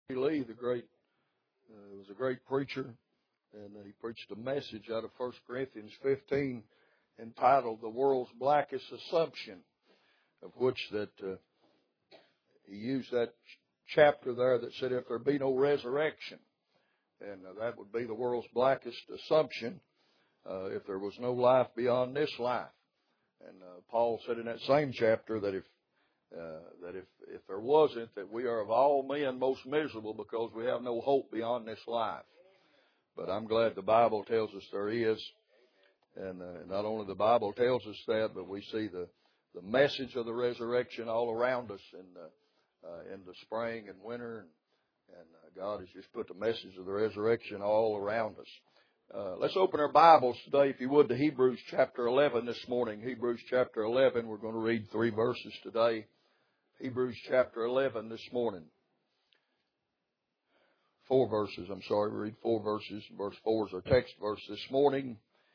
Lee, was a great preacher, and he preached a message out of 1 Corinthians 15 entitled "The World's Blackest Assumption," of which that he used that chapter there that said, if there be no resurrection, and that would be the world's blackest assumption, if there was no life beyond this life. And Paul said in that same chapter that if there wasn't, that we are of all men most miserable because we have no hope beyond this life. But I'm glad the Bible tells us there is. And not only the Bible tells us that, but we see the message of the resurrection all around us in the spring and winter. And God has just put the message of the resurrection all around us. Let's open our Bibles today, if you would, to Hebrews chapter 11 this morning. Hebrews chapter 11. We're going to read 3 verses today. Hebrews chapter 11 this morning. 4 verses, we read 4 verses. Verse 4 is our text verse this morning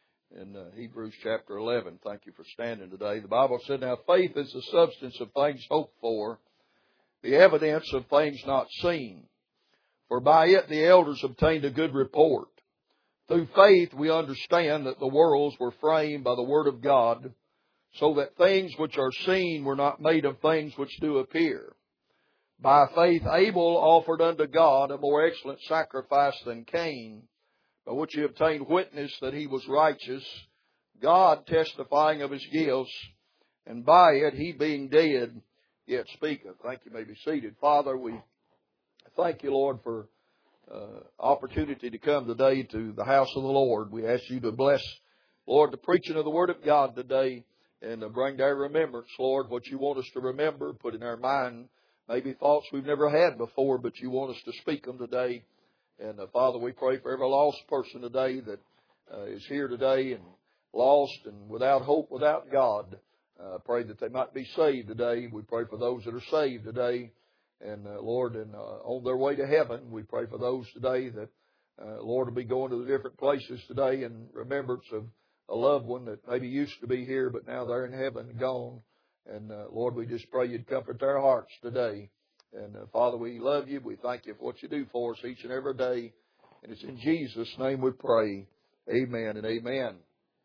in Hebrews chapter 11. Thank you for standing today. The Bible said, "Now faith is the substance of things hoped for, the evidence of things not seen. For by it the elders obtained a good report. Through faith we understand that the worlds were framed by the word of God, so that things which are seen were not made of things which do appear. By faith Abel offered unto God a more excellent sacrifice than Cain, by which he obtained witness that he was righteous, God testifying of his gifts, and by it he being dead yet speaketh." Thank you. You may be seated. Father, we thank you, Lord, for opportunity to come today to the house of the Lord. We ask you to bless, Lord, the preaching of the Word of God today, and bring to our remembrance, Lord, what you want us to remember, put in our mind maybe thoughts we've never had before, but you want us to speak them today. And Father, we pray for every lost person today that is here today and lost and without hope, without God. Pray that they might be saved today. We pray for those that are saved today. And Lord, on their way to heaven, we pray for those today that, Lord, will be going to the different places today in remembrance of a loved one that maybe used to be here, but now they're in heaven and gone. And Lord, we just pray you'd comfort their hearts today. And Father, we love you. We thank you for what you do for us each and every day. And it's in Jesus' name we pray. Amen and amen.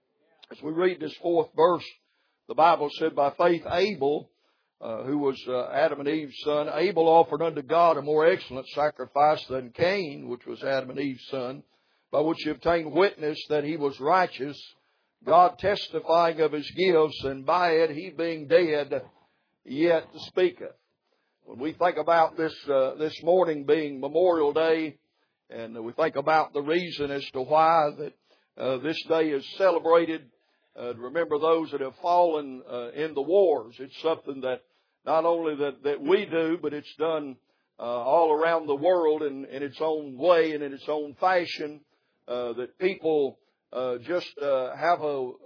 As we read this 4th verse, the Bible said, by faith Abel, who was Adam and Eve's son, Abel offered unto God a more excellent sacrifice than Cain, which was Adam and Eve's son, by which he obtained witness that he was righteous, God testifying of his gifts, and by it he being dead yet speaketh. When we think about this morning being Memorial Day, and we think about the reason as to why that this day is celebrated, to remember those that have fallen in the wars. It's something that not only that we do, but it's done all around the world in its own way and in its own fashion. That people just have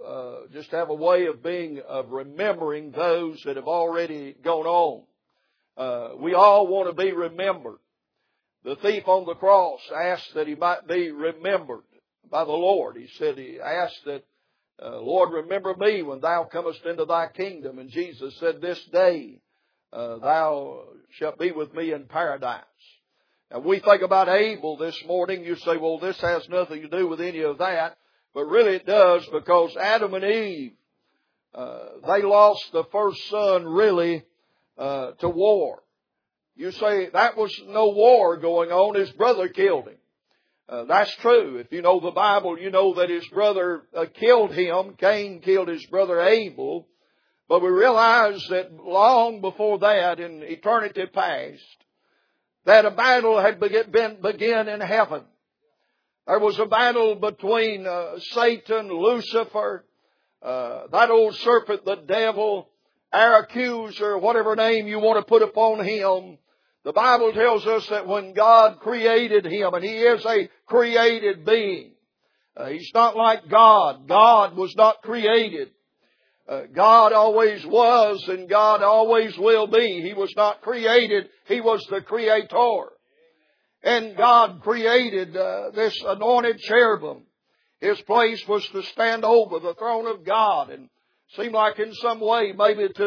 a way of remembering those that have already gone on. We all want to be remembered. The thief on the cross asked that he might be remembered by the Lord. He asked that, Lord, remember me when thou comest into thy kingdom. And Jesus said, this day thou shalt be with me in paradise. And we think about Abel this morning. You say, well, this has nothing to do with any of that. But really it does, because Adam and Eve, they lost the first son really to war. You say that was no war going on. His brother killed him. That's true. If you know the Bible, you know that his brother killed him. Cain killed his brother Abel. But we realize that long before that, in eternity past, that a battle had begun in heaven. There was a battle between Satan, Lucifer, that old serpent, the devil, our accuser, whatever name you want to put upon him. The Bible tells us that when God created him, and he is a created being, he's not like God. God was not created. God always was, and God always will be. He was not created. He was the creator. And God created this anointed cherubim. His place was to stand over the throne of God, and seemed like in some way maybe to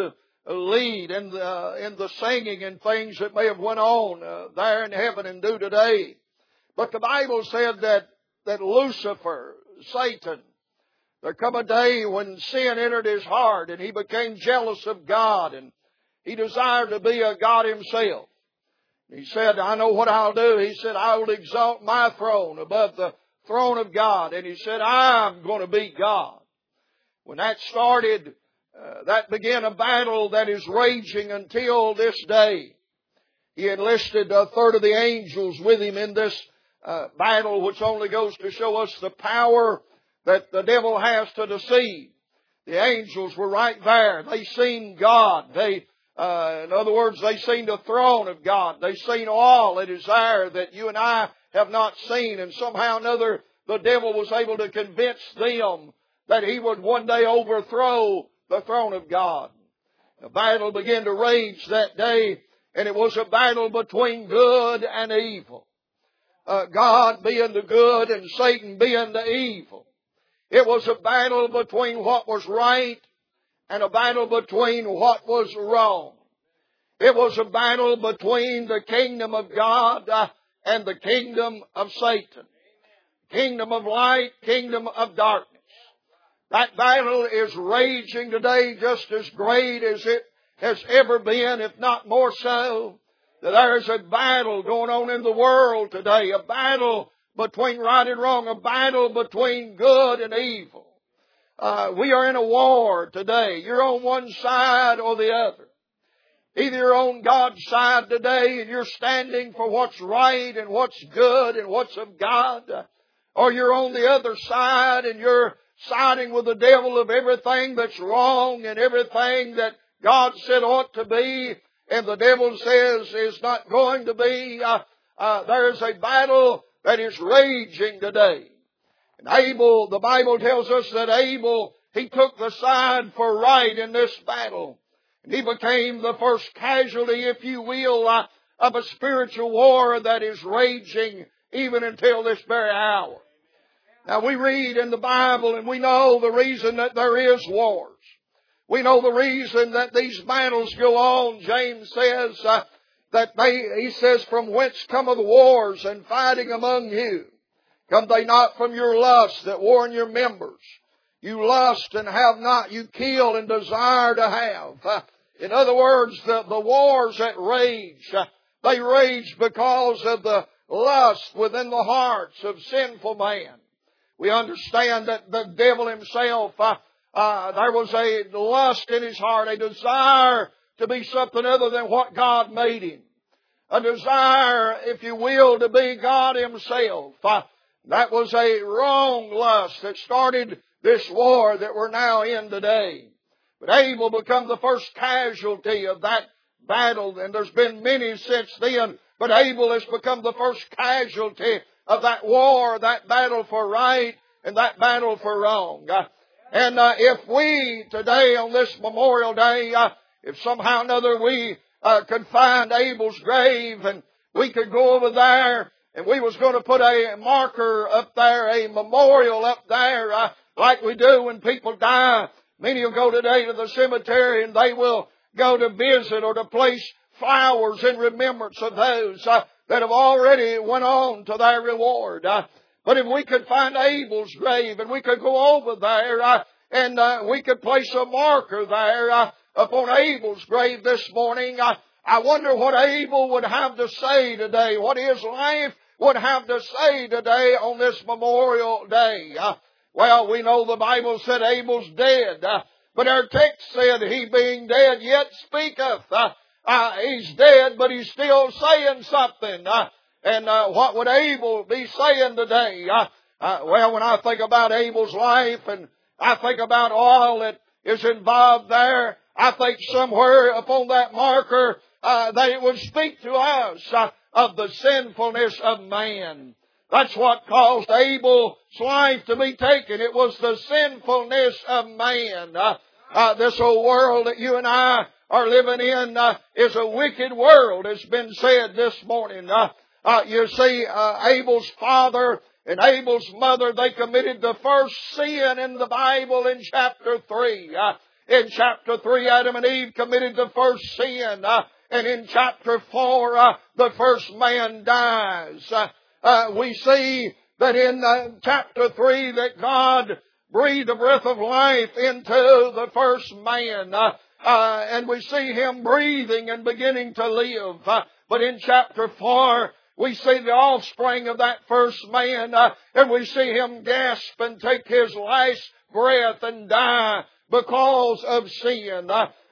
lead in the singing and things that may have went on there in heaven and do today. But the Bible said that Lucifer, Satan, there come a day when sin entered his heart and he became jealous of God and he desired to be a God himself. He said, I know what I'll do. He said, I will exalt my throne above the throne of God. And he said, I'm going to be God. When that started, that began a battle that is raging until this day. He enlisted a third of the angels with him in this battle, which only goes to show us the power that the devil has to deceive. The angels were right there. They seen God. In other words, they seen the throne of God. They seen all that is there that you and I have not seen. And somehow or another, the devil was able to convince them that he would one day overthrow the throne of God. A battle began to rage that day, and it was a battle between good and evil. God being the good and Satan being the evil. It was a battle between what was right and a battle between what was wrong. It was a battle between the kingdom of God and the kingdom of Satan. Kingdom of light, kingdom of darkness. That battle is raging today just as great as it has ever been, if not more so. That there is a battle going on in the world today, a battle between right and wrong, a battle between good and evil. We are in a war today. You're on one side or the other. Either you're on God's side today and you're standing for what's right and what's good and what's of God, or you're on the other side and you're siding with the devil of everything that's wrong and everything that God said ought to be and the devil says is not going to be. There's a battle that is raging today. And Abel, the Bible tells us that Abel, he took the side for right in this battle. And he became the first casualty, if you will, of a spiritual war that is raging even until this very hour. Now we read in the Bible and we know the reason that there is wars. We know the reason that these battles go on. James says he says, from whence cometh wars and fighting among you? Come they not from your lust that war in your members? You lust and have not, you kill and desire to have. In other words, the wars that rage, they rage because of the lust within the hearts of sinful man. We understand that the devil himself, there was a lust in his heart, a desire to be something other than what God made him. A desire, if you will, to be God himself. That was a wrong lust that started this war that we're now in today. But Abel became the first casualty of that battle, and there's been many since then, but Abel has become the first casualty of that war, that battle for right and that battle for wrong. And if we today on this Memorial Day, if somehow or another we could find Abel's grave and we could go over there and we was going to put a marker up there, a memorial up there, like we do when people die. Many will go today to the cemetery and they will go to visit or to place flowers in remembrance of those that have already went on to their reward. But if we could find Abel's grave and we could go over there and we could place a marker there upon Abel's grave this morning, I wonder what Abel would have to say today, what his life would have to say today on this Memorial Day. Well, we know the Bible said Abel's dead, but our text said he being dead yet speaketh. He's dead, but he's still saying something. And what would Abel be saying today? Well, when I think about Abel's life and I think about all that is involved there, I think somewhere upon that marker that it would speak to us of the sinfulness of man. That's what caused Abel's life to be taken. It was the sinfulness of man. This old world that you and I are living in is a wicked world, it's been said this morning. You see, Abel's father and Abel's mother, they committed the first sin in the Bible in chapter 3. In chapter 3, Adam and Eve committed the first sin. And in chapter 4, the first man dies. We see that in chapter 3 that God breathed the breath of life into the first man. And we see him breathing and beginning to live. But in chapter 4, we see the offspring of that first man, and we see him gasp and take his last breath and die because of sin.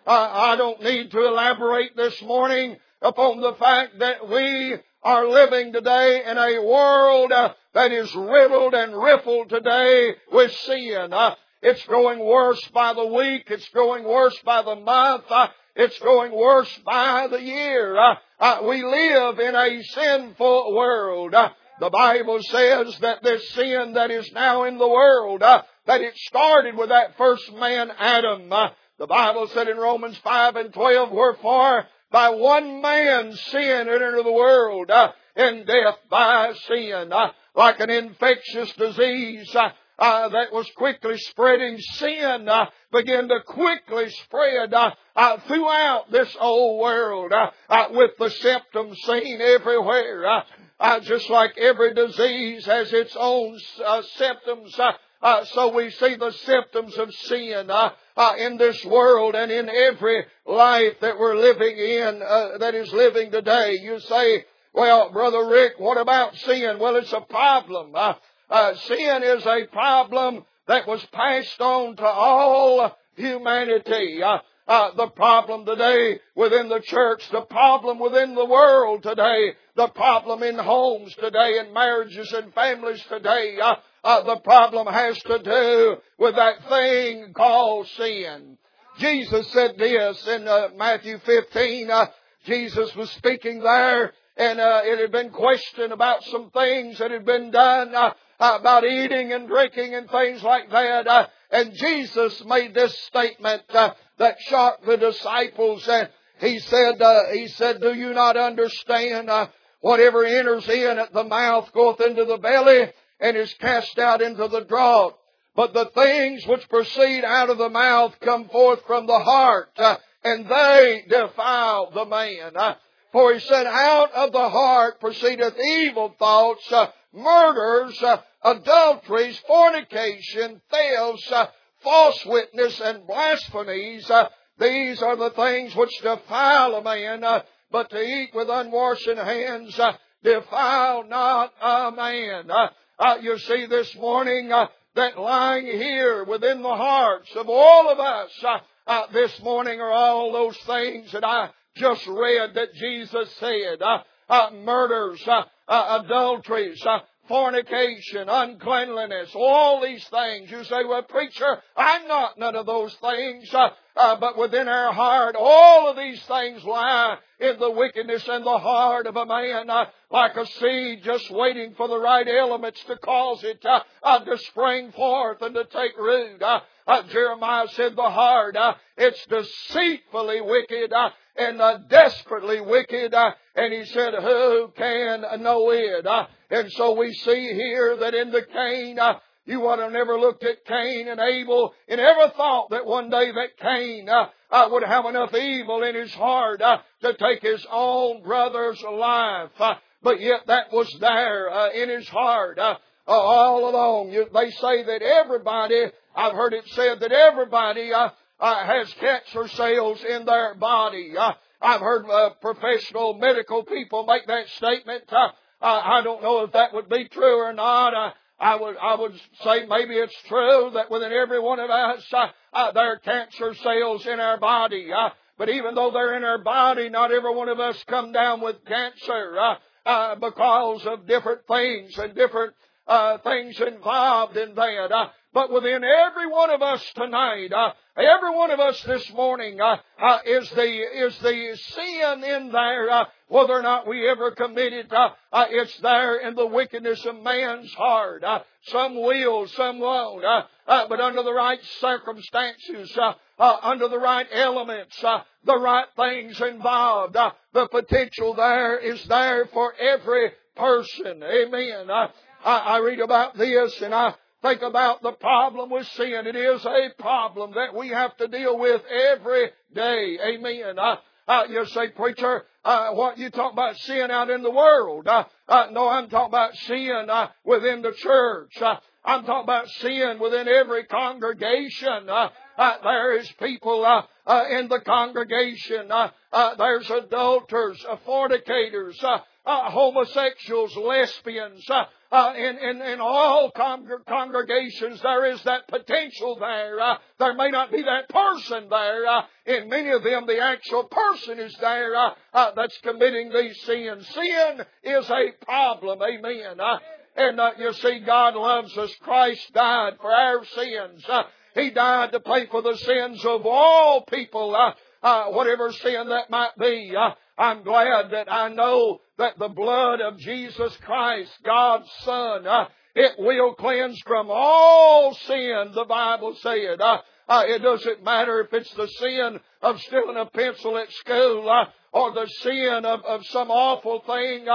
I don't need to elaborate this morning upon the fact that we are living today in a world that is riddled and riffled today with sin. It's growing worse by the week. It's growing worse by the month. It's growing worse by the year. We live in a sinful world. The Bible says that this sin that is now in the world, that it started with that first man, Adam. The Bible said in Romans 5:12, wherefore by one man sin entered into the world, and death by sin. Like an infectious disease that was quickly spreading, sin began to quickly spread throughout this old world with the symptoms seen everywhere. Just like every disease has its own symptoms, so we see the symptoms of sin in this world and in every life that we're living in, that is living today. You say, well, Brother Rick, what about sin? Well, it's a problem. Sin is a problem that was passed on to all humanity. The problem today within the church, the problem within the world today, the problem in homes today, in marriages and families today, the problem has to do with that thing called sin. Jesus said this in Matthew 15. Jesus was speaking there, and it had been questioned about some things that had been done about eating and drinking and things like that. And Jesus made this statement that shocked the disciples. He said, do you not understand? Whatever enters in at the mouth goeth into the belly and is cast out into the draught. But the things which proceed out of the mouth come forth from the heart, and they defile the man. For he said, out of the heart proceedeth evil thoughts, murders, adulteries, fornication, thefts, false witness, and blasphemies. These are the things which defile a man, but to eat with unwashed hands defile not a man. You see this morning that lying here within the hearts of all of us this morning are all those things that I just read that Jesus said. Murders, adulteries, fornication, uncleanliness, all these things. You say, well, preacher, I'm not none of those things. But within our heart, all of these things lie in the wickedness in the heart of a man, like a seed just waiting for the right elements to cause it to spring forth and to take root. Jeremiah said the heart, it's deceitfully wicked and desperately wicked. And he said, who can know it? And so we see here that in the Cain, you would have never looked at Cain and Abel and ever thought that one day that Cain would have enough evil in his heart to take his own brother's life. But yet that was there in his heart all along. They say that everybody, I've heard it said that everybody has cancer cells in their body. I've heard professional medical people make that statement. I don't know if that would be true or not. I would say maybe it's true that within every one of us there are cancer cells in our body. But even though they're in our body, not every one of us come down with cancer because of different things and different things involved in that. But within every one of us tonight, every one of us this morning is the sin in there. Whether or not we ever commit it, it's there in the wickedness of man's heart. Some will, some won't. But under the right circumstances, under the right elements, the right things involved, the potential there is there for every person. Amen. I read about this and I think about the problem with sin. It is a problem that we have to deal with every day. Amen. You say, preacher, what you talk about sin out in the world? No, I'm talking about sin within the church. I'm talking about sin within every congregation. There is people in the congregation. There's adulterers, fornicators, homosexuals, lesbians. In all congregations, there is that potential there. There may not be that person there. In many of them, the actual person is there that's committing these sins. Sin is a problem. Amen. And you see, God loves us. Christ died for our sins. He died to pay for the sins of all people, whatever sin that might be. I'm glad that I know that the blood of Jesus Christ, God's Son, it will cleanse from all sin, the Bible said. It doesn't matter if it's the sin of stealing a pencil at school or the sin of some awful thing.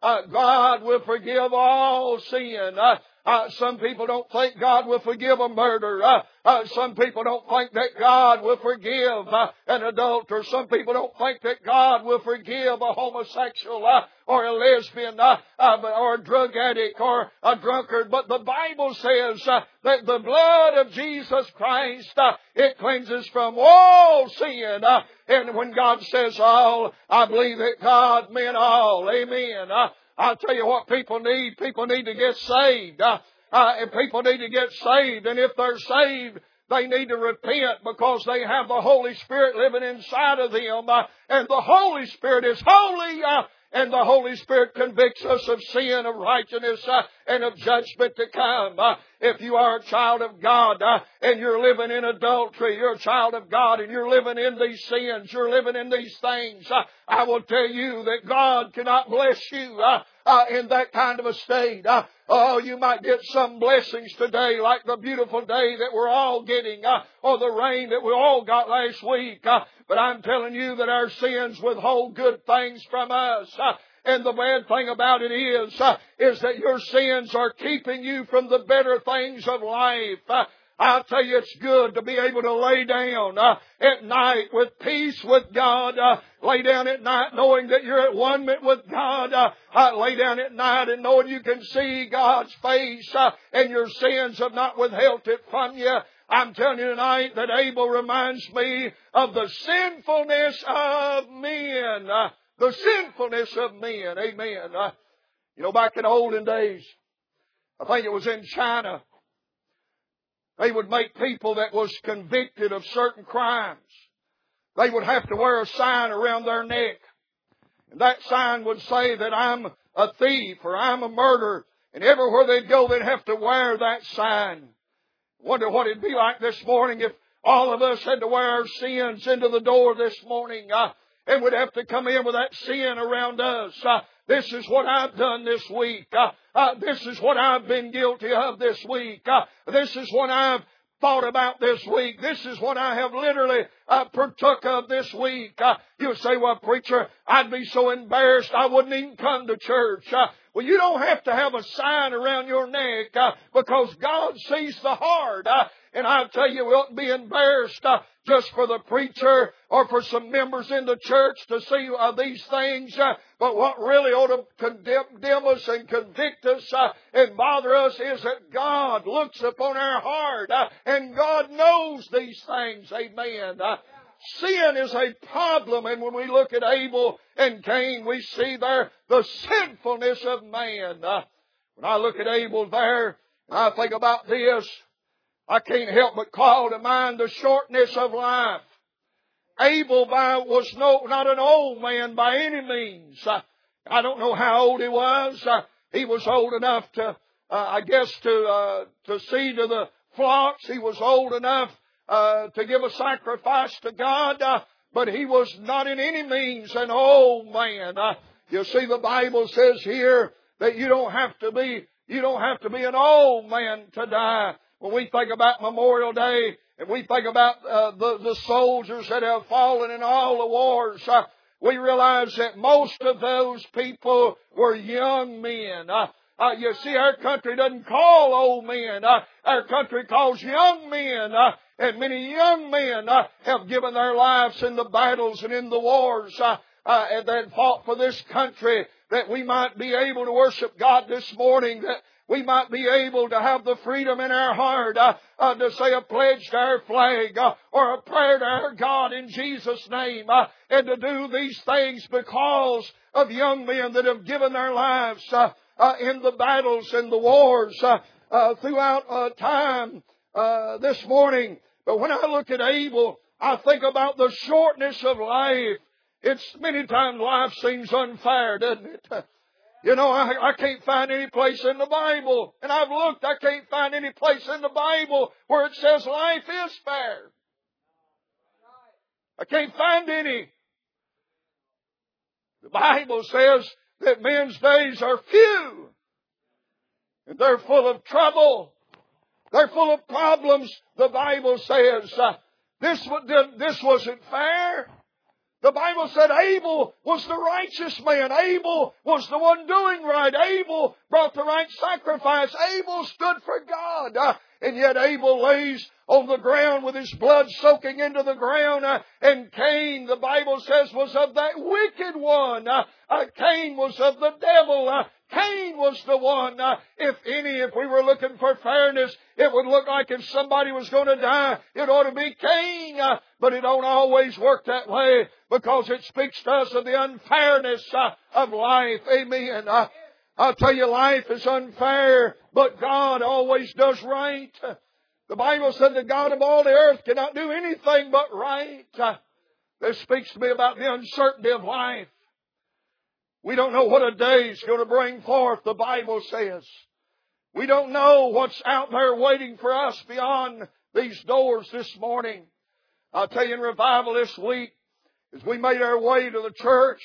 God will forgive all sin. Some people don't think God will forgive a murder. Some people don't think that God will forgive an adulterer. Some people don't think that God will forgive a homosexual or a lesbian or a drug addict or a drunkard. But the Bible says that the blood of Jesus Christ, it cleanses from all sin. And when God says all, I believe that God meant all. Amen. I'll tell you what people need. People need to get saved. And people need to get saved. And if they're saved, they need to repent because they have the Holy Spirit living inside of them. And the Holy Spirit is holy. And the Holy Spirit convicts us of sin, of righteousness, and of judgment to come. If you are a child of God and you're living in adultery, you're a child of God and you're living in these sins, you're living in these things, I will tell you that God cannot bless you in that kind of a state. Oh, you might get some blessings today, like the beautiful day that we're all getting, or the rain that we all got last week. But I'm telling you that our sins withhold good things from us. And the bad thing about it is that your sins are keeping you from the better things of life. I'll tell you, it's good to be able to lay down at night with peace with God. Lay down at night knowing that you're at one with God. Lay down at night and knowing you can see God's face and your sins have not withheld it from you. I'm telling you tonight that Abel reminds me of the sinfulness of men. The sinfulness of men. Amen. Back in the olden days, I think it was in China, they would make people that was convicted of certain crimes, they would have to wear a sign around their neck. And that sign would say that I'm a thief or I'm a murderer. And everywhere they'd go, they'd have to wear that sign. Wonder what it'd be like this morning if all of us had to wear our sins into the door this morning. And would have to come in with that sin around us. This is what I've done this week. This is what I've been guilty of this week. This is what I've thought about this week. This is what I have literally partook of this week. You say, well, preacher, I'd be so embarrassed I wouldn't even come to church. Well, you don't have to have a sign around your neck because God sees the heart. And I'll tell you, we oughtn't be embarrassed just for the preacher or for some members in the church to see these things. But what really ought to condemn us and convict us and bother us is that God looks upon our heart and God knows these things. Amen. Sin is a problem, and when we look at Abel and Cain, we see there the sinfulness of man. When I look at Abel there, and I think about this, I can't help but call to mind the shortness of life. Abel was not an old man by any means. I don't know how old he was. He was old enough to see to the flocks. He was old enough to give a sacrifice to God, but he was not in any means an old man. You see, the Bible says here that you don't have to be an old man to die. When we think about Memorial Day and we think about the soldiers that have fallen in all the wars, we realize that most of those people were young men. You see, our country doesn't call old men. Our country calls young men. And many young men have given their lives in the battles and in the wars and that fought for this country, that we might be able to worship God this morning, that we might be able to have the freedom in our heart to say a pledge to our flag or a prayer to our God in Jesus' name, and to do these things because of young men that have given their lives in the battles and the wars throughout time this morning. But when I look at Abel, I think about the shortness of life. It's many times life seems unfair, doesn't it? You know, I can't find any place in the Bible, and I've looked, I can't find any place in the Bible where it says life is fair. I can't find any. The Bible says that men's days are few, and they're full of trouble. They're full of problems. The Bible says this wasn't fair. The Bible said Abel was the righteous man. Abel was the one doing right. Abel brought the right sacrifice. Abel stood for God. And yet Abel lays on the ground with his blood soaking into the ground. And Cain, the Bible says, was of that wicked one. Cain was of the devil. Cain was the one, if we were looking for fairness, it would look like if somebody was going to die, it ought to be Cain. But it don't always work that way, because it speaks to us of the unfairness of life. Amen. I'll tell you, life is unfair, but God always does right. The Bible said the God of all the earth cannot do anything but right. This speaks to me about the uncertainty of life. We don't know what a day is going to bring forth, the Bible says. We don't know what's out there waiting for us beyond these doors this morning. I'll tell you, in revival this week, as we made our way to the church,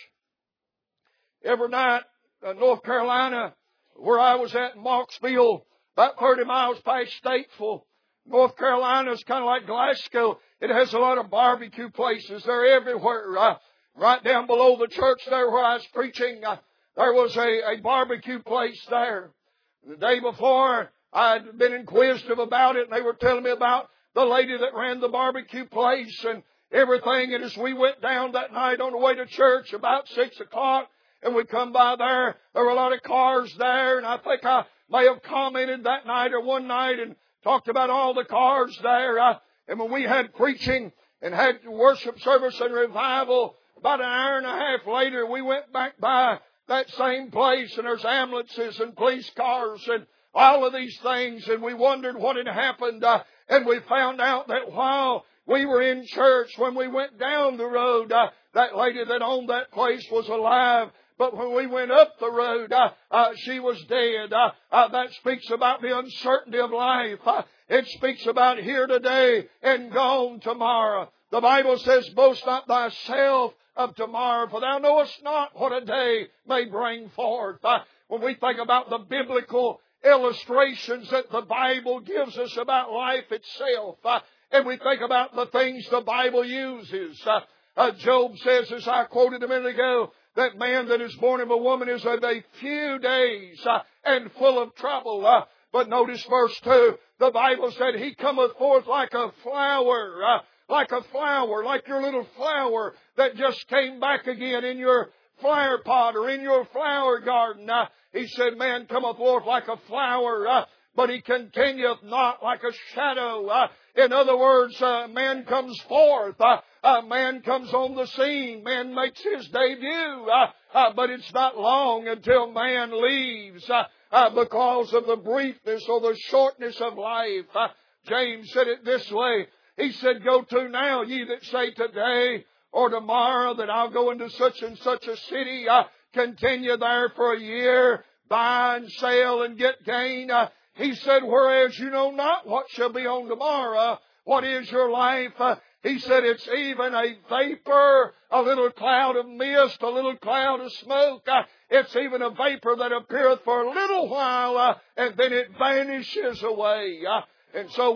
every night, North Carolina, where I was at in Marksville, about 30 miles past Statesville. North Carolina is kind of like Glasgow. It has a lot of barbecue places. They're everywhere. Right down below the church there where I was preaching, there was a barbecue place there. The day before, I had been inquisitive about it, and they were telling me about the lady that ran the barbecue place and everything. And as we went down that night on the way to church about 6 o'clock, and we come by there were a lot of cars there, and I think I may have commented that night or one night and talked about all the cars there. And when we had preaching and had worship service and revival, about an hour and a half later, we went back by that same place, and there's ambulances and police cars and all of these things, and we wondered what had happened, and we found out that while we were in church, when we went down the road, that lady that owned that place was alive, but when we went up the road, she was dead. That speaks about the uncertainty of life. It speaks about here today and gone tomorrow. The Bible says, boast not thyself of tomorrow, for thou knowest not what a day may bring forth. When we think about the biblical illustrations that the Bible gives us about life itself, and we think about the things the Bible uses, Job says, as I quoted a minute ago, that man that is born of a woman is of a few days and full of trouble. But notice verse 2, the Bible said, he cometh forth like a flower, like your little flower that just came back again in your flower pot or in your flower garden. He said, man cometh forth like a flower, but he continueth not like a shadow. In other words, man comes forth. Man comes on the scene. Man makes his debut. But it's not long until man leaves because of the briefness or the shortness of life. James said it this way. He said, go to now, ye that say today or tomorrow that I'll go into such and such a city, continue there for a year, buy and sell and get gain. He said, whereas you know not what shall be on tomorrow, what is your life? He said, it's even a vapor, a little cloud of mist, a little cloud of smoke. It's even a vapor that appeareth for a little while, and then it vanishes away. And so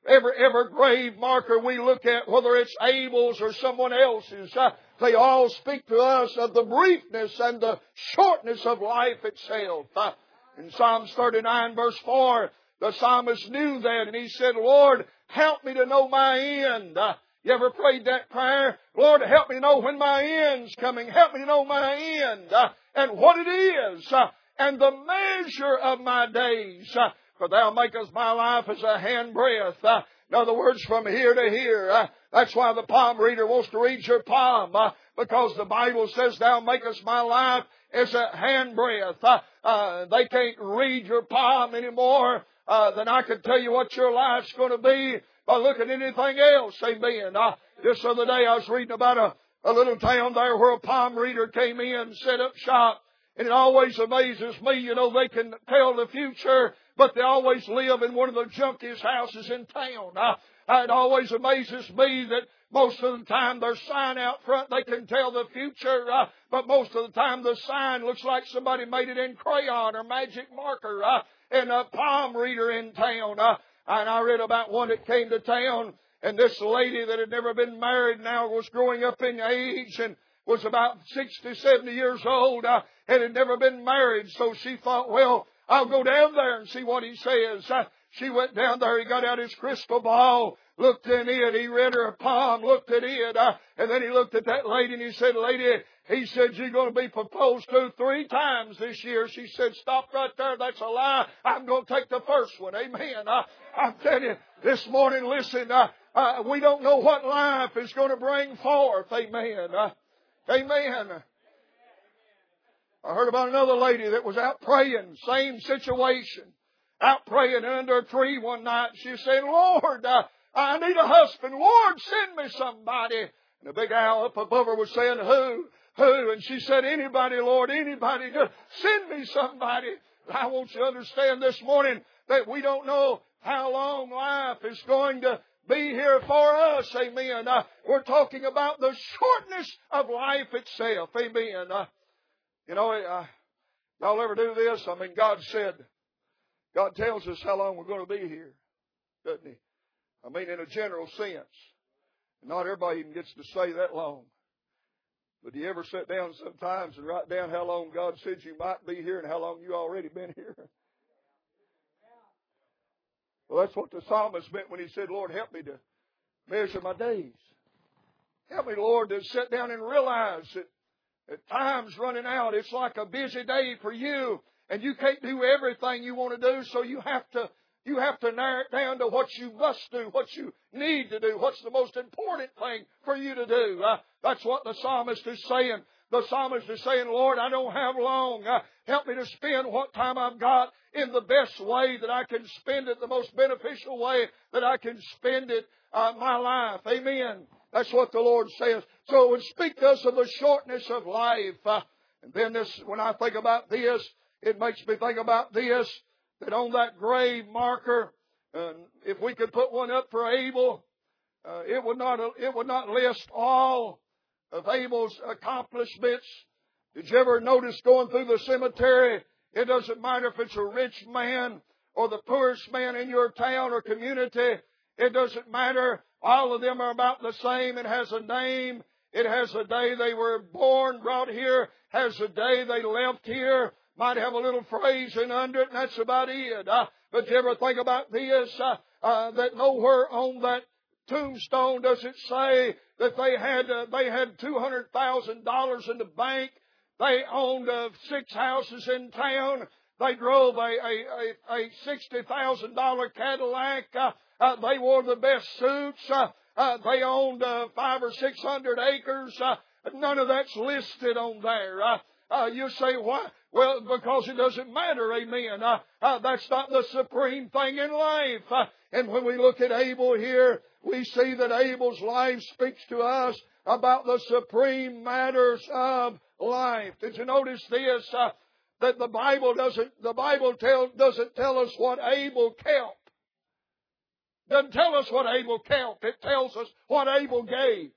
every grave marker we look at, whether it's Abel's or someone else's, they all speak to us of the briefness and the shortness of life itself. In Psalms 39 verse 4, the psalmist knew that, and he said, Lord, help me to know my end. You ever prayed that prayer? Lord, help me to know when my end's coming. Help me to know my end and what it is and the measure of my days. For thou makest my life as a handbreadth. In other words, from here to here. That's why the palm reader wants to read your palm. Because the Bible says, thou makest my life as a handbreadth. They can't read your palm anymore. Then I can tell you what your life's going to be by looking at anything else. Amen. Just the other day I was reading about a little town there where a palm reader came in, set up shop. And it always amazes me, they can tell the future, but they always live in one of the junkiest houses in town. It always amazes me that most of the time their sign out front, they can tell the future, but most of the time the sign looks like somebody made it in crayon or magic marker. And a palm reader in town. And I read about one that came to town, and this lady that had never been married now was growing up in age and was about 60, 70 years old and had never been married. So she thought, well, I'll go down there and see what he says. She went down there. He got out his crystal ball, looked in it. He read her palm, looked at it. And then he looked at that lady and he said, lady, he said, you're going to be proposed to 3 times this year. She said, stop right there. That's a lie. I'm going to take the first one. Amen. I'm telling you, this morning, listen, we don't know what life is going to bring forth. Amen. Amen. I heard about another lady that was out praying, same situation. Out praying under a tree one night. She said, Lord, I need a husband. Lord, send me somebody. And the big owl up above her was saying, who? And she said, anybody, Lord, anybody. Just send me somebody. I want you to understand this morning that we don't know how long life is going to be here for us. Amen. We're talking about the shortness of life itself. Amen. Y'all ever do this? I mean, God tells us how long we're going to be here, doesn't He? I mean, in a general sense. Not everybody even gets to say that long. But do you ever sit down sometimes and write down how long God said you might be here and how long you already been here? Well, that's what the psalmist meant when he said, Lord, help me to measure my days. Help me, Lord, to sit down and realize that time's running out. It's like a busy day for you, and you can't do everything you want to do, so you have to narrow it down to what you must do, what you need to do, what's the most important thing for you to do. That's what the psalmist is saying. The psalmist is saying, Lord, I don't have long. Help me to spend what time I've got in the best way that I can spend it, the most beneficial way that I can spend it, my life. Amen. That's what the Lord says. So it would speak to us of the shortness of life. And then when I think about this, it makes me think about this, that on that grave marker, if we could put one up for Abel, it would not list all of Abel's accomplishments. Did you ever notice going through the cemetery, it doesn't matter if it's a rich man or the poorest man in your town or community. It doesn't matter. All of them are about the same. It has a name. It has a day they were born, brought here. Has a day they left here. Might have a little phrase in under it, and that's about it. But you ever think about this? That nowhere on that tombstone does it say that they had $200,000 in the bank. They owned 6 houses in town. They drove a $60,000 Cadillac. They wore the best suits. They owned 500 or 600 acres. None of that's listed on there. You say, why? Well, because it doesn't matter, amen. That's not the supreme thing in life. And when we look at Abel here, we see that Abel's life speaks to us about the supreme matters of life. Did you notice this? That the Bible doesn't tell us what Abel kept. Doesn't tell us what Abel kept. It tells us what Abel gave.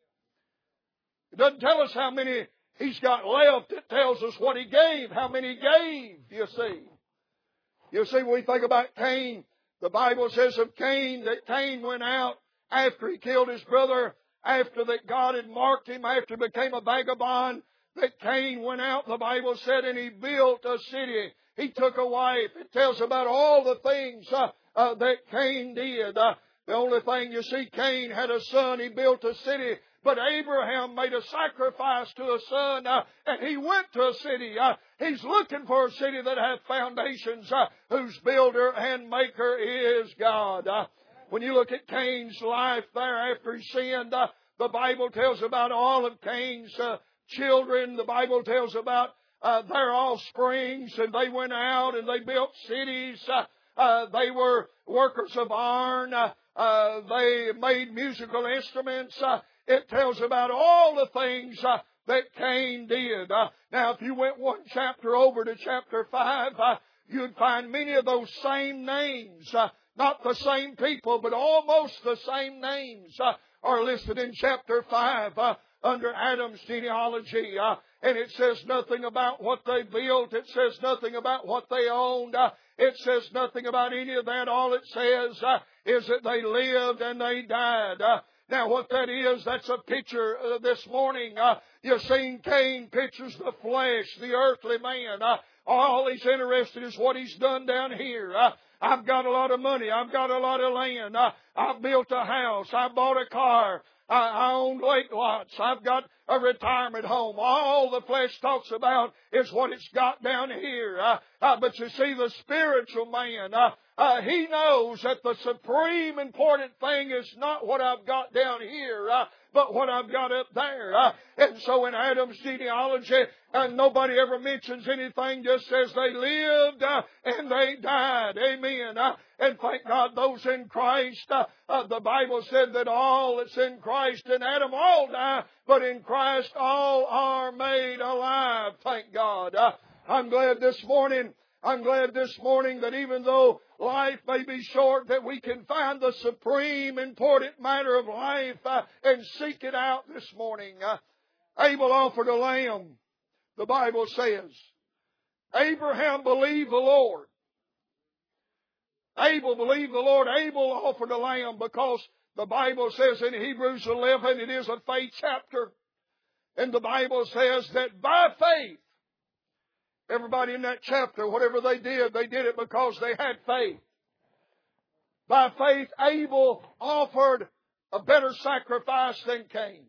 It doesn't tell us how many he's got left. It tells us what he gave, how many he gave, you see. You see, when we think about Cain, the Bible says of Cain that Cain went out after he killed his brother, after that God had marked him, after he became a vagabond, that Cain went out, the Bible said, and he built a city. He took a wife. It tells about all the things that Cain did. The only thing, you see, Cain had a son. He built a city. But Abraham made a sacrifice to a son, and he went to a city. He's looking for a city that has foundations, whose builder and maker is God. When you look at Cain's life there after he sinned, the Bible tells about all of Cain's children. The Bible tells about their offsprings, and they went out and they built cities. They were workers of iron. They made musical instruments. It tells about all the things that Cain did. Now, if you went one chapter over to chapter 5, you'd find many of those same names, not the same people, but almost the same names are listed in chapter 5 under Adam's genealogy. And it says nothing about what they built. It says nothing about what they owned. It says nothing about any of that. All it says is that they lived and they died. Now, what that is, that's a picture this morning. You've seen Cain pictures the flesh, the earthly man. All he's interested is what he's done down here. I've got a lot of money. I've got a lot of land. I've built a house. I bought a car. I own lake lots. I've got a retirement home. All the flesh talks about is what it's got down here. But you see, the spiritual man, he knows that the supreme important thing is not what I've got down here, but what I've got up there. And so in Adam's genealogy, nobody ever mentions anything, just says they lived and they died. Amen. And thank God those in Christ, the Bible said that all that's in Christ and Adam all die, but in Christ all are made alive. Thank God. I'm glad this morning that even though life may be short, that we can find the supreme important matter of life and seek it out this morning. Abel offered a lamb, the Bible says. Abraham believed the Lord. Abel believed the Lord. Abel offered a lamb because the Bible says in Hebrews 11, it is a faith chapter. And the Bible says that by faith, everybody in that chapter, whatever they did it because they had faith. By faith, Abel offered a better sacrifice than Cain.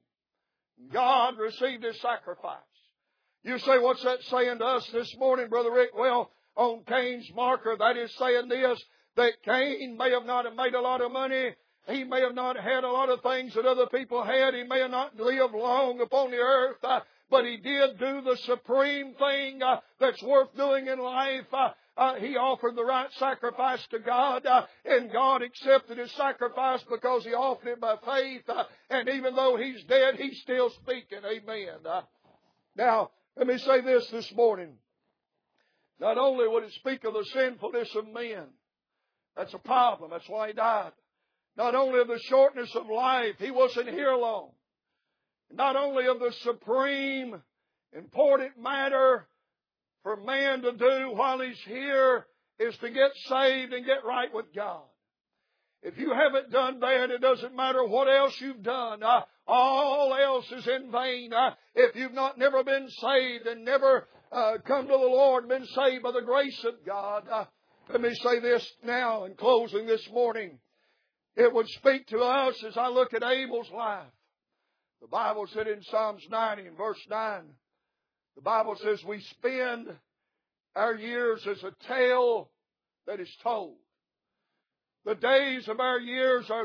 God received his sacrifice. You say, what's that saying to us this morning, Brother Rick? Well, on Cain's marker, that is saying this, that Cain may have not made a lot of money. He may have not had a lot of things that other people had. He may have not lived long upon the earth. But he did do the supreme thing that's worth doing in life. He offered the right sacrifice to God, and God accepted his sacrifice because he offered it by faith. And even though he's dead, he's still speaking. Amen. Now, let me say this morning. Not only would it speak of the sinfulness of men, that's a problem. That's why he died. Not only of the shortness of life, he wasn't here long. Not only of the supreme important matter for man to do while he's here is to get saved and get right with God. If you haven't done that, it doesn't matter what else you've done. All else is in vain. If you've never been saved and never come to the Lord, been saved by the grace of God. Let me say this now in closing this morning. It would speak to us as I look at Abel's life. The Bible said in Psalms 90 and verse 9, the Bible says we spend our years as a tale that is told. The days of our years are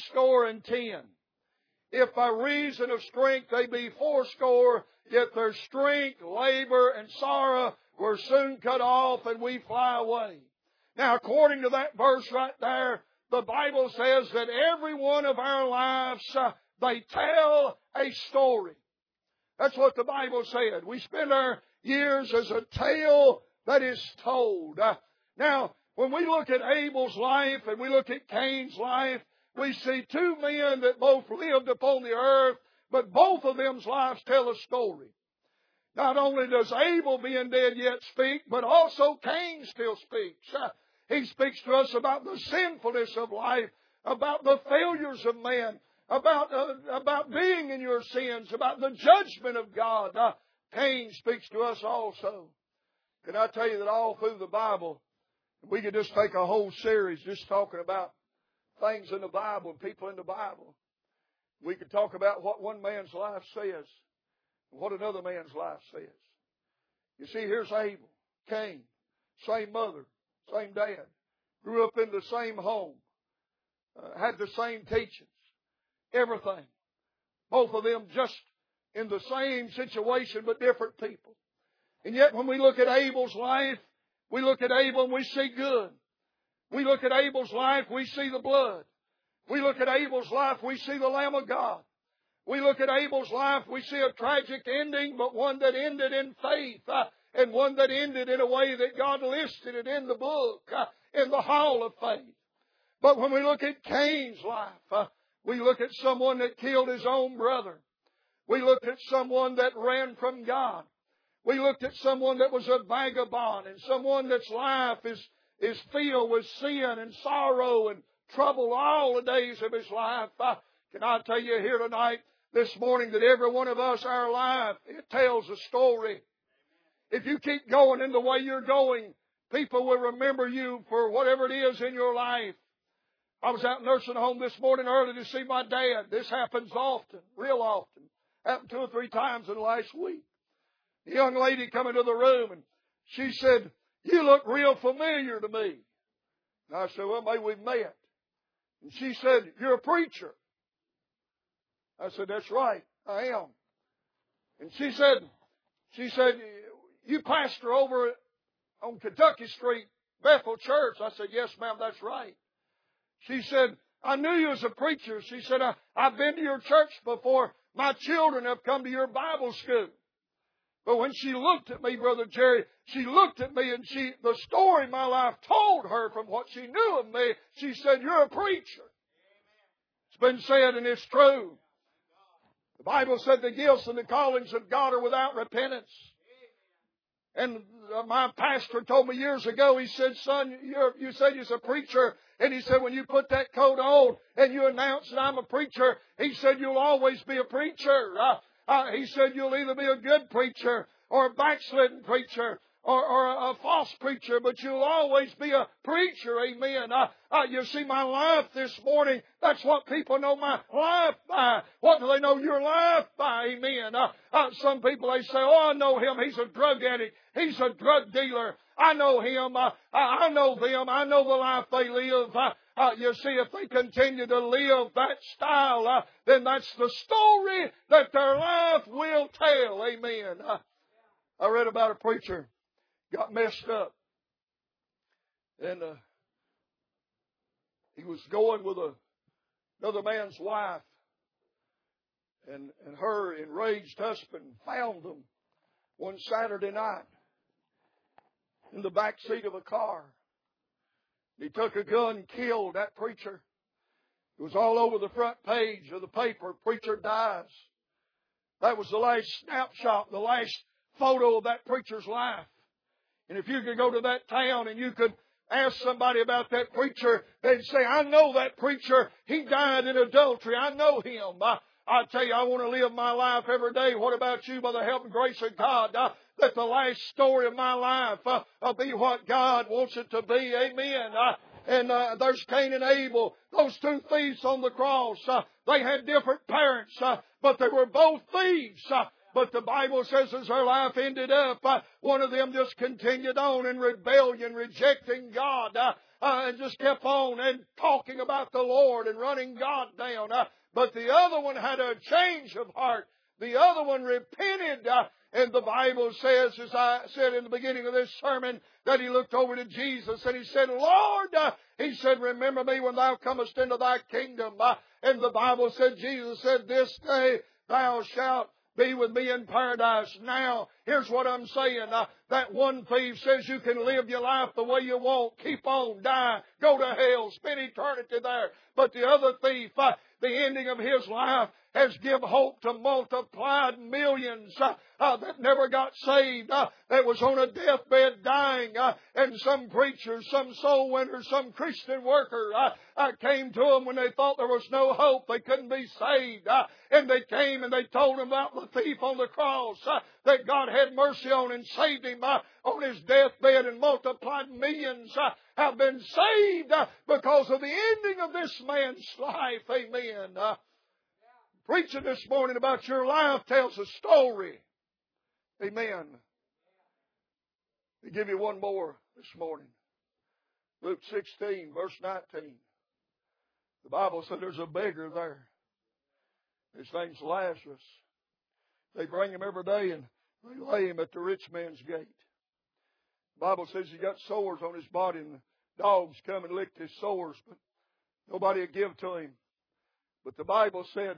70. If by reason of strength they be 80, yet their strength, labor, and sorrow were soon cut off, and we fly away. Now, according to that verse right there, the Bible says that every one of our lives, they tell a story. That's what the Bible said. We spend our years as a tale that is told. Now, when we look at Abel's life and we look at Cain's life, we see two men that both lived upon the earth, but both of them's lives tell a story. Not only does Abel being dead yet speak, but also Cain still speaks. He speaks to us about the sinfulness of life, about the failures of man, about being in your sins, about the judgment of God. Cain speaks to us also. Can I tell you that all through the Bible, we could just take a whole series just talking about things in the Bible and people in the Bible. We could talk about what one man's life says and what another man's life says. You see, here's Abel, Cain, same mother, same dad, grew up in the same home, had the same teachings, everything. Both of them just in the same situation but different people. And yet when we look at Abel's life, we look at Abel and we see good. We look at Abel's life, we see the blood. We look at Abel's life, we see the Lamb of God. We look at Abel's life, we see a tragic ending, but one that ended in faith, and one that ended in a way that God listed it in the book, in the hall of faith. But when we look at Cain's life, we look at someone that killed his own brother. We looked at someone that ran from God. We looked at someone that was a vagabond and someone that's life is filled with sin and sorrow and trouble all the days of his life. Can I tell you here tonight, this morning, that every one of us, our life, it tells a story. If you keep going in the way you're going, people will remember you for whatever it is in your life. I was out nursing home this morning early to see my dad. This happens often, real often. Happened 2 or 3 times in the last week. A young lady come into the room and she said, "You look real familiar to me." And I said, "Well, maybe we've met." And she said, "You're a preacher." I said, "That's right, I am." And she said, "You pastor over on Kentucky Street, Bethel Church." I said, "Yes, ma'am, that's right." She said, "I knew you as a preacher." She said, "I've been to your church before. My children have come to your Bible school." But when she looked at me, Brother Jerry, she looked at me and the story my life told her from what she knew of me, she said, "You're a preacher." It's been said and it's true. The Bible said the gifts and the callings of God are without repentance. And my pastor told me years ago, he said, "Son, you said you're a preacher." And he said, "When you put that coat on and you announce that I'm a preacher," he said, "you'll always be a preacher." He said, "You'll either be a good preacher or a backslidden preacher or a false preacher, but you'll always be a preacher." Amen. You see, my life this morning, that's what people know my life by. What do they know your life by? Amen. Some people, they say, "Oh, I know him. He's a drug addict. He's a drug dealer. I know him. I know them. I know the life they live." You see, if they continue to live that style, then that's the story that their life will tell. Amen. I read about a preacher got messed up. And he was going with another man's wife. And her enraged husband found them one Saturday night in the back seat of a car. He took a gun and killed that preacher. It was all over the front page of the paper. Preacher dies. That was the last snapshot, the last photo of that preacher's life. And if you could go to that town and you could ask somebody about that preacher, they'd say, "I know that preacher. He died in adultery. I know him." I tell you, I want to live my life every day. What about you? By the help and grace of God, that the last story of my life will be what God wants it to be. Amen. And there's Cain and Abel, those 2 thieves on the cross. They had different parents, but they were both thieves. But the Bible says as their life ended up, one of them just continued on in rebellion, rejecting God, and just kept on and talking about the Lord and running God down. But the other one had a change of heart. The other one repented. And the Bible says, as I said in the beginning of this sermon, that he looked over to Jesus and he said, "Lord," he said, "remember me when thou comest into thy kingdom." And the Bible said, Jesus said, "This day thou shalt be with me in paradise." Now, here's what I'm saying. That one thief says you can live your life the way you want. Keep on, die, go to hell, spend eternity there. But the other thief, the ending of his life has given hope to multiplied millions that never got saved, that was on a deathbed dying. And some preacher, some soul winner, some Christian worker came to them when they thought there was no hope. They couldn't be saved. And they came and they told them about the thief on the cross, that God had mercy on and saved him on his deathbed, and multiplied millions have been saved because of the ending of this man's life. Amen. Preaching this morning about your life tells a story. Amen. I'll give you one more this morning. Luke 16, verse 19. The Bible said there's a beggar there. His name's Lazarus. They bring him every day and they lay him at the rich man's gate. The Bible says he got sores on his body, and the dogs come and licked his sores, but nobody would give to him. But the Bible said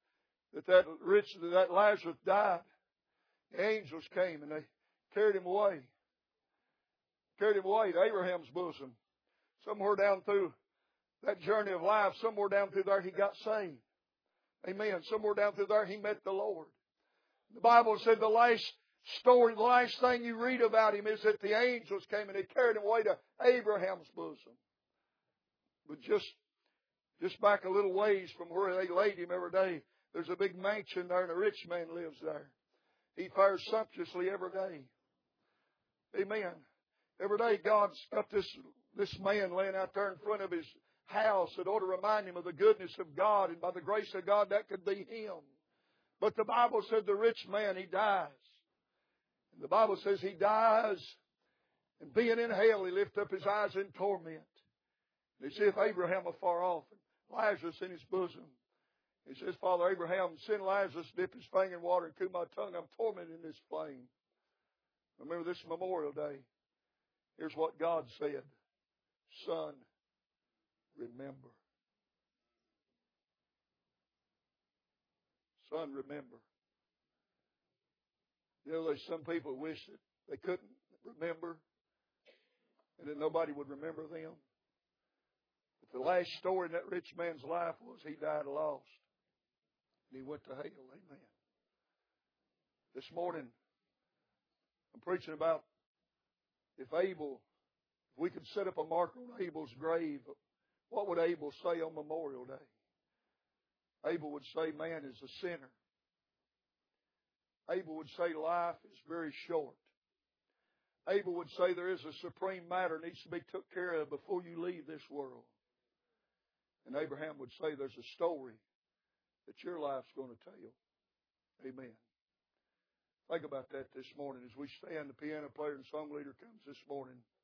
that Lazarus died. The angels came and they carried him away. Carried him away to Abraham's bosom. Somewhere down through that journey of life, somewhere down through there he got saved. Amen. Somewhere down through there he met the Lord. The Bible said the last story, the last thing you read about him is that the angels came and they carried him away to Abraham's bosom. But just back a little ways from where they laid him every day, there's a big mansion there and a rich man lives there. He fares sumptuously every day. Amen. Every day God's got this man laying out there in front of his house that ought to remind him of the goodness of God, and by the grace of God that could be him. But the Bible said the rich man, he dies. And the Bible says he dies, and being in hell, he lifted up his eyes in torment. And he saith Abraham afar off, and Lazarus in his bosom. He says, Father Abraham, send Lazarus, dip his finger in water and cool my tongue. I'm tormented in this flame. Remember this Memorial Day. Here's what God said. Son, remember. Son, remember. You know, there's some people who wish that they couldn't remember and that nobody would remember them. But the last story in that rich man's life was he died lost. And he went to hell. Amen. This morning, I'm preaching about if we could set up a marker on Abel's grave, what would Abel say on Memorial Day? Abel would say man is a sinner. Abel would say life is very short. Abel would say there is a supreme matter that needs to be took care of before you leave this world. And Abraham would say there's a story that your life's going to tell. Amen. Think about that this morning as we stand. The piano player and song leader comes this morning.